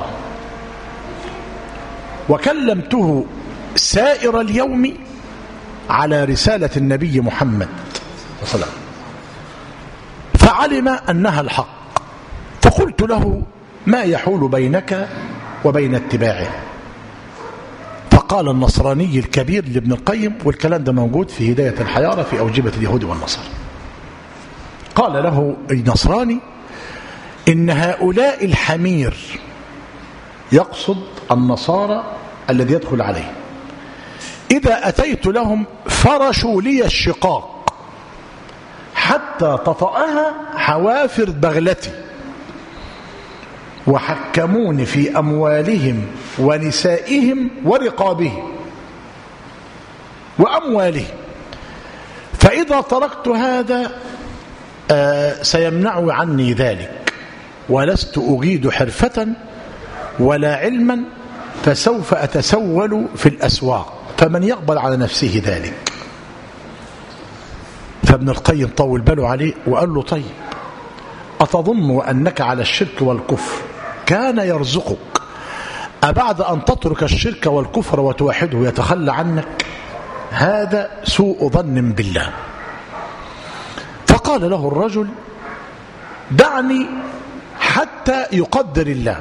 وكلمته سائر اليوم على رسالة النبي محمد صلى الله عليه وسلم، فعلم أنها الحق، فقلت له: ما يحول بينك وبين اتباعه؟ فقال النصراني الكبير لابن القيم، والكلام ده موجود في هداية الحيارى في أوجبة اليهود والنصارى، قال له النصراني: إن هؤلاء الحمير، يقصد النصارى الذي يدخل عليه، إذا أتيت لهم فرشوا لي الشقاق حتى تطأها حوافر بغلتي، وحكموني في أموالهم ونسائهم ورقابهم وأموالهم، فإذا تركت هذا آه سيمنع عني ذلك، ولست أجيد حرفة ولا علما، فسوف أتسول في الأسواق، فمن يقبل على نفسه ذلك؟ فابن القيم طول باله عليه وقال له: طيب أتظن أنك على الشرك والكفر كان يرزقك، أبعد أن تترك الشرك والكفر وتوحده يتخلى عنك؟ هذا سوء ظن بالله. فقال له الرجل: دعني حتى يقدر الله.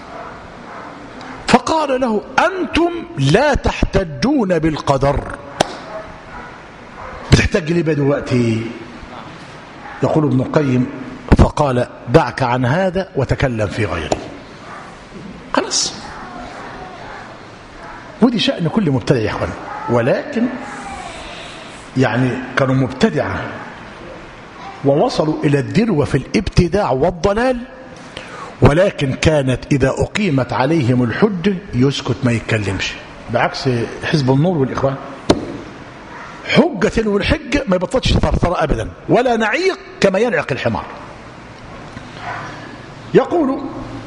فقال له: أنتم لا تحتجون بالقدر. بتحتاج لي دلوقتي؟ يقول ابن القيم: فقال: دعك عن هذا وتكلم في غيره. خلاص، ودي شأن كل مبتدع يا اخوان، ولكن يعني كانوا مبتدعة ووصلوا إلى الذروة في الابتداع والضلال، ولكن كانت إذا أقيمت عليهم الحجة يسكت ما يتكلمش، بعكس حزب النور والإخوان، حجة والحجة ما يبطلش ثرثرة أبدا، ولا نعيق كما ينعق الحمار. يقول: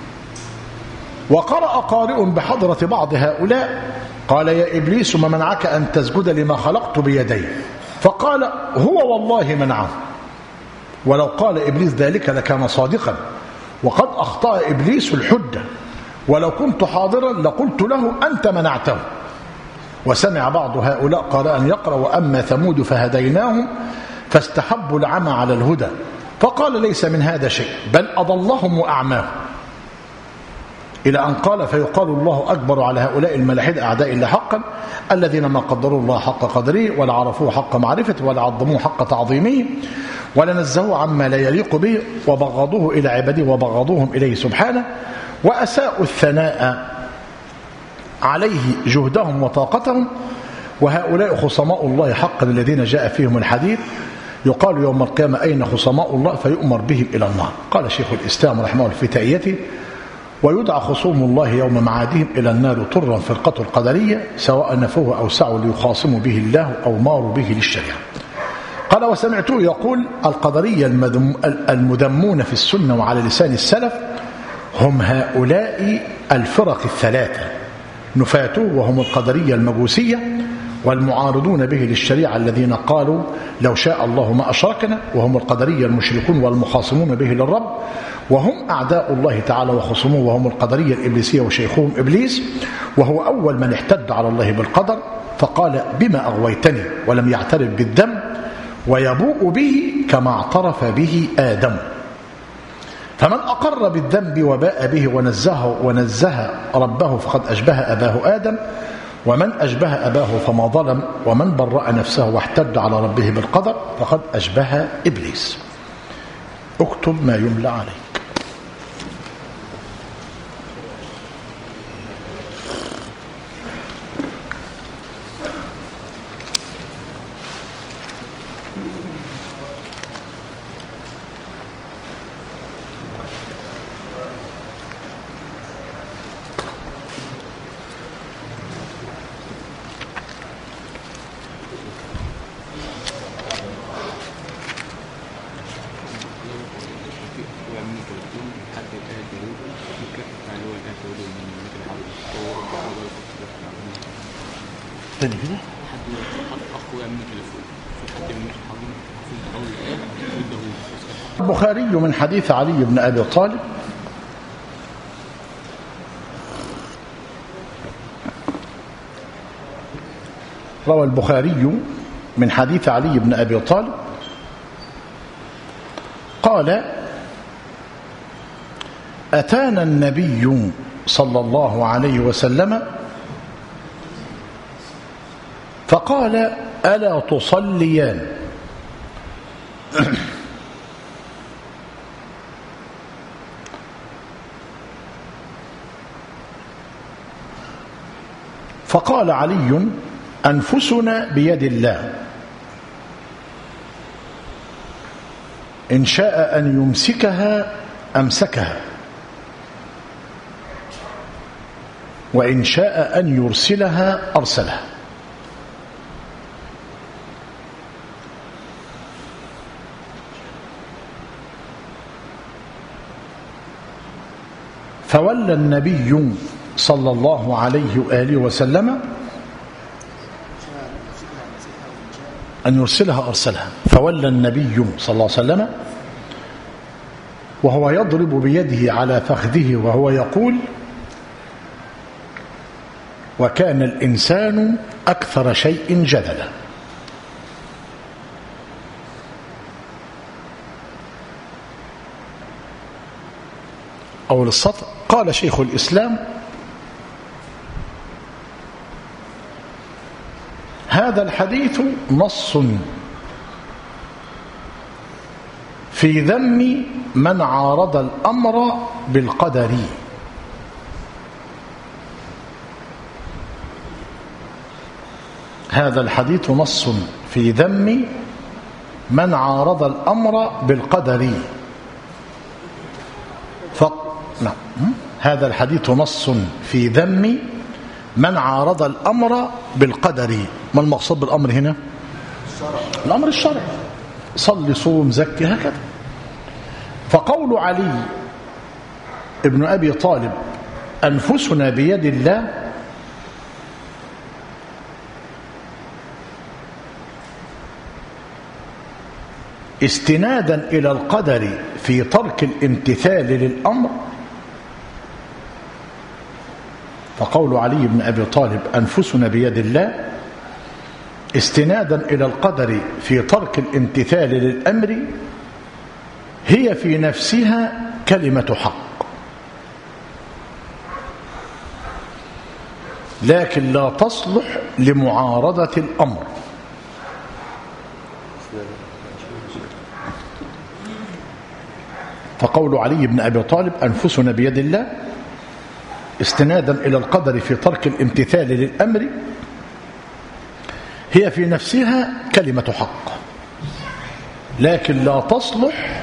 وقرأ قارئ بحضرة بعض هؤلاء قال: يا إبليس ما منعك أن تسجد لما خلقت بيدي؟ فقال: هو والله منعه. ولو قال إبليس ذلك لكان صادقا، وقد أخطأ إبليس الحجة، ولو كنت حاضرا لقلت له أنت منعته. وسمع بعض هؤلاء قارئا يقرأ: وأما ثمود فهديناهم فاستحبوا العمى على الهدى، فقال: ليس من هذا شيء، بل أضلهم وأعماهم، إلى أن قال: فيقال الله أكبر على هؤلاء الملاحدة أعداء الله حقا، الذين ما قدروا الله حق قدره، ولا عرفوه حق معرفته، ولا عظموه حق تعظيمه، ولا نزهوه عما لا يليق به، وبغضوه إلى عباده وبغضوهم إليه سبحانه، وأساءوا الثناء عليه جهدهم وطاقتهم. وهؤلاء خصماء الله حقا الذين جاء فيهم الحديث، يقال يوم القيامة: أين خصماء الله؟ فيؤمر بهم إلى النار. قال شيخ الإسلام رحمه الله في تأييته: ويدعى خصوم الله يوم معادهم إلى النار طرا فرقة القدرية، سواء نفوه أو سعوا ليخاصموا به الله أو ماروا به للشريعة. قال: وسمعته يقول: القدرية المذمون في السنة وعلى لسان السلف هم هؤلاء الفرق الثلاثة، نفاته وهم القدرية المجوسية، والمعارضون به للشريعة الذين قالوا لو شاء الله ما أشركنا، وهم القدرية المشركون والمخاصمون به للرب، وهم أعداء الله تعالى وخصموه، وهم القدرية الإبليسية وشيخهم إبليس، وهو أول من احتج على الله بالقدر، فقال: بما أغويتني، ولم يعترف بالذنب ويبوء به كما اعترف به آدم. فمن أقر بالذنب وباء به ونزه ونزه ربه فقد أشبه أباه آدم، ومن أشبه أباه فما ظلم ومن برأ نفسه واحتج على ربه بالقدر فقد أشبه إبليس. اكتب ما يملى عليك. تاني كده البخاري من حديث علي بن أبي طالب روى البخاري من حديث علي بن أبي طالب قال: أتانا النبي صلى الله عليه وسلم فقال: ألا تصليان؟ فقال علي: أنفسنا بيد الله، إن شاء أن يمسكها أمسكها، وإن شاء أن يرسلها أرسلها. فولى النبي صلى الله عليه وآله وسلم أن يرسلها أرسلها. فولى النبي صلى الله عليه وسلم وهو يضرب بيده على فخذه وهو يقول: وكان الإنسان أكثر شيء جدلا. أول السطر: قال شيخ الإسلام: هذا الحديث نص في ذم من عارض الأمر بالقدر. هذا الحديث نص في ذم من عارض الأمر بالقدر. ف... نعم. هذا الحديث نص في ذم من عارض الأمر بالقدر. ما المقصود بالأمر هنا؟ الأمر الشرعي، صل صوم زكي هكذا. فقول علي ابن أبي طالب: أنفسنا بيد الله، استنادا إلى القدر في ترك الامتثال للأمر. فقول علي بن أبي طالب: أنفسنا بيد الله، استنادا إلى القدر في ترك الامتثال للأمر، هي في نفسها كلمة حق، لكن لا تصلح لمعارضة الأمر. فقول علي بن أبي طالب: أنفسنا بيد الله، استنادا إلى القدر في ترك الامتثال للأمر، هي في نفسها كلمة حق، لكن لا تصلح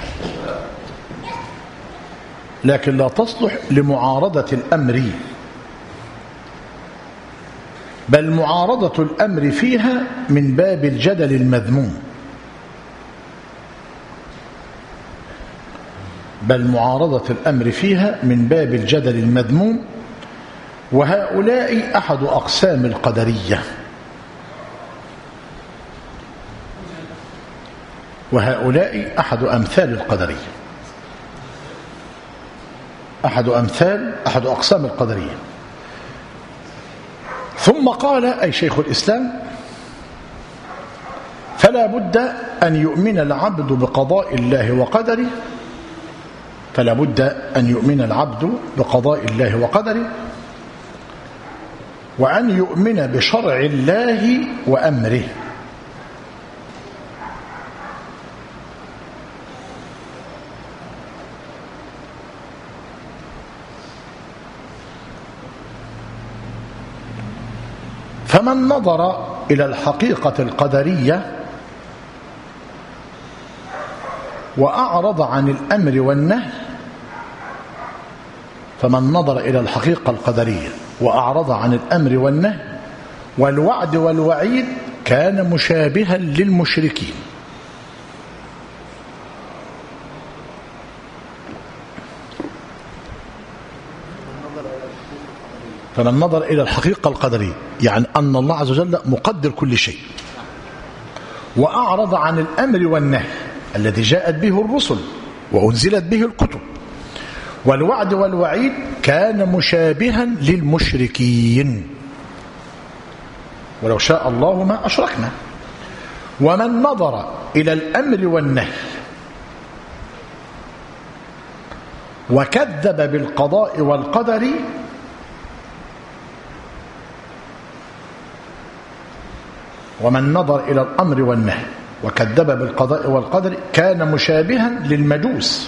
لكن لا تصلح لمعارضة الأمر، بل معارضة الأمر فيها من باب الجدل المذموم بل معارضة الأمر فيها من باب الجدل المذموم وهؤلاء أحد أقسام القدرية وهؤلاء أحد أمثال القدرية أحد أمثال أحد أقسام القدرية. ثم قال أي شيخ الإسلام: فلا بد أن يؤمن العبد بقضاء الله وقدره فلا بد أن يؤمن العبد بقضاء الله وقدره وأن يؤمن بشرع الله وأمره. فمن نظر إلى الحقيقة القدرية وأعرض عن الأمر والنهي فمن نظر إلى الحقيقة القدرية وأعرض عن الأمر والنهي والوعد والوعيد كان مشابها للمشركين. فمن نظر إلى الحقيقة القدرية يعني أن الله عز وجل مقدر كل شيء، وأعرض عن الأمر والنهي الذي جاءت به الرسل وأنزلت به الكتب والوعد والوعيد كان مشابها للمشركين ولو شاء الله ما أشركنا. ومن نظر إلى الأمر والنهي وكذب بالقضاء والقدر ومن نظر إلى الأمر والنهي وكذب بالقضاء والقدر كان مشابها للمجوس.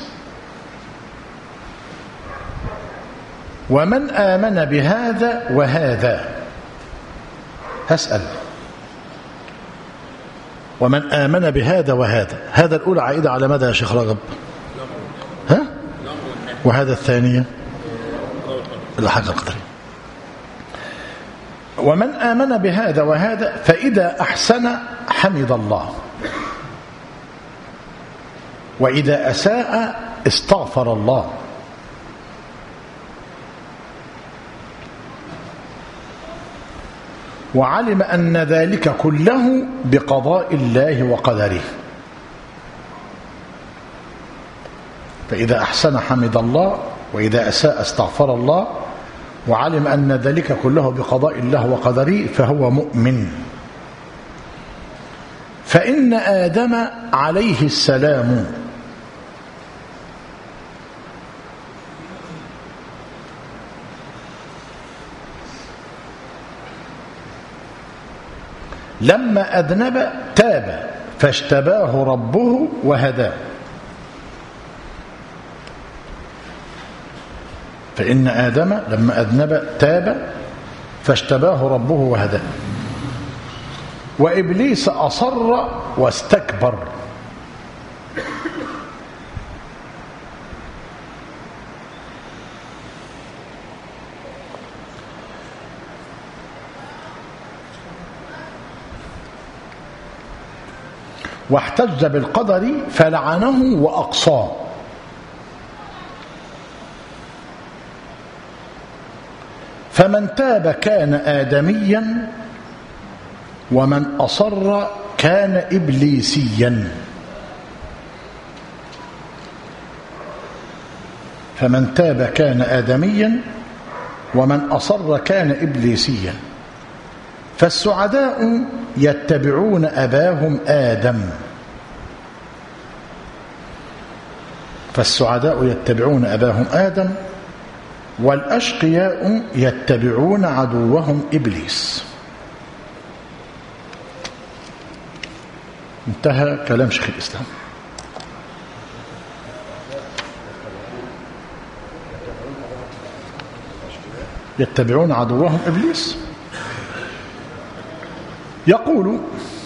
ومن آمن بهذا وهذا، هسأل، ومن آمن بهذا وهذا، هذا الأولى عائدة على ماذا يا شيخ رغب؟ ها؟ وهذا الثانية الحاجة القدرية. ومن آمن بهذا وهذا فإذا أحسن حمد الله وإذا أساء استغفر الله. وعلم أن ذلك كله بقضاء الله وقدره. فإذا أحسن حمد الله وإذا أساء استغفر الله وعلم أن ذلك كله بقضاء الله وقدره فهو مؤمن. فإن آدم عليه السلام لما أذنب تاب فاجتباه ربه وهداه. فإن آدم لما أذنب تاب فاجتباه ربه وهداه. وإبليس أصر واستكبر واحتج بالقدر فلعنه وأقصاه. فمن تاب كان آدميا ومن أصر كان إبليسيا. فمن تاب كان آدميا ومن أصر كان إبليسيا. فالسعداء يتبعون أباهم آدم فالسعداء يتبعون أباهم آدم والأشقياء يتبعون عدوهم إبليس. انتهى كلام شيخ الإسلام. يتبعون عدوهم إبليس. يقول: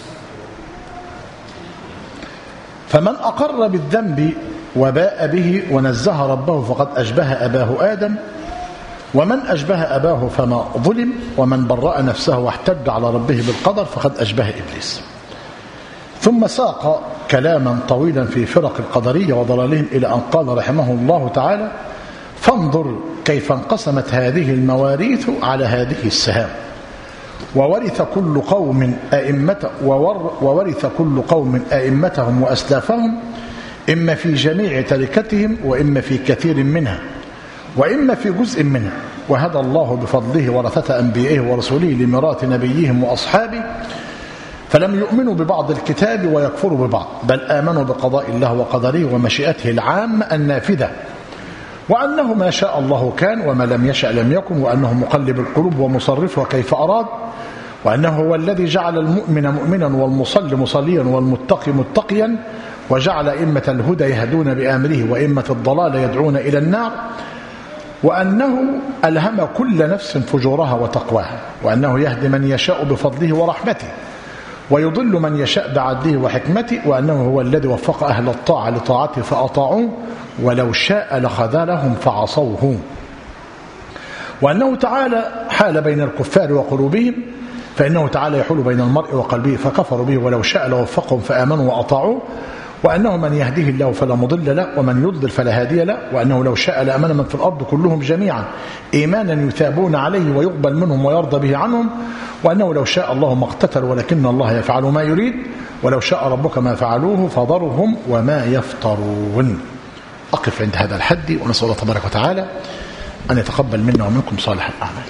فمن أقر بالذنب وباء به ونزه ربه فقد أشبه أباه آدم، ومن أشبه أباه فما ظلم، ومن برأ نفسه واحتج على ربه بالقدر فقد أشبه إبليس. ثم ساق كلاما طويلا في فرق القدرية وضلالهم إلى أن قال رحمه الله تعالى: فانظر كيف انقسمت هذه المواريث على هذه السهام، وورث كل قوم أئمة وورث كل قوم أئمتهم وأسلافهم، إما في جميع تركتهم وإما في كثير منها وإما في جزء منها. وهدى الله بفضله ورثة أنبيائه ورسوله لميراث نبيهم وأصحابه، فلم يؤمنوا ببعض الكتاب ويكفروا ببعض، بل آمنوا بقضاء الله وقدره ومشيئته العامة النافذة، وأنه ما شاء الله كان وما لم يشأ لم يكن، وأنه مقلب القلوب ومصرفها كيف أراد، وأنه هو الذي جعل المؤمن مؤمنا والمصلي مصليا والمتقي متقيا، وجعل أئمة الهدى يهدون بأمره وأئمة الضلال يدعون إلى النار، وأنه ألهم كل نفس فجورها وتقواها، وأنه يهدي من يشاء بفضله ورحمته ويضل من يشاء بعدله وحكمته، وأنه هو الذي وفق أهل الطاعة لطاعته فأطاعوه ولو شاء لخذلهم فعصوه، وأنه تعالى حال بين الكفار وقلوبهم، فإنه تعالى يحول بين المرء وقلبه فكفروا به ولو شاء لوفقهم فآمنوا وأطاعوه، وأنه من يهديه الله فلا مضل له ومن يضلل فلا هادي له، وأنه لو شاء لآمن من في الأرض كلهم جميعا إيمانا يثابون عليه ويقبل منهم ويرضى به عنهم، وأنه لو شاء الله ما اقتتلوا ولكن الله يفعل ما يريد، ولو شاء ربك ما فعلوه فضرهم وما يفترون. أقف عند هذا الحد ونسأل الله تبارك وتعالى أن يتقبل منا ومنكم صالح الأعمال.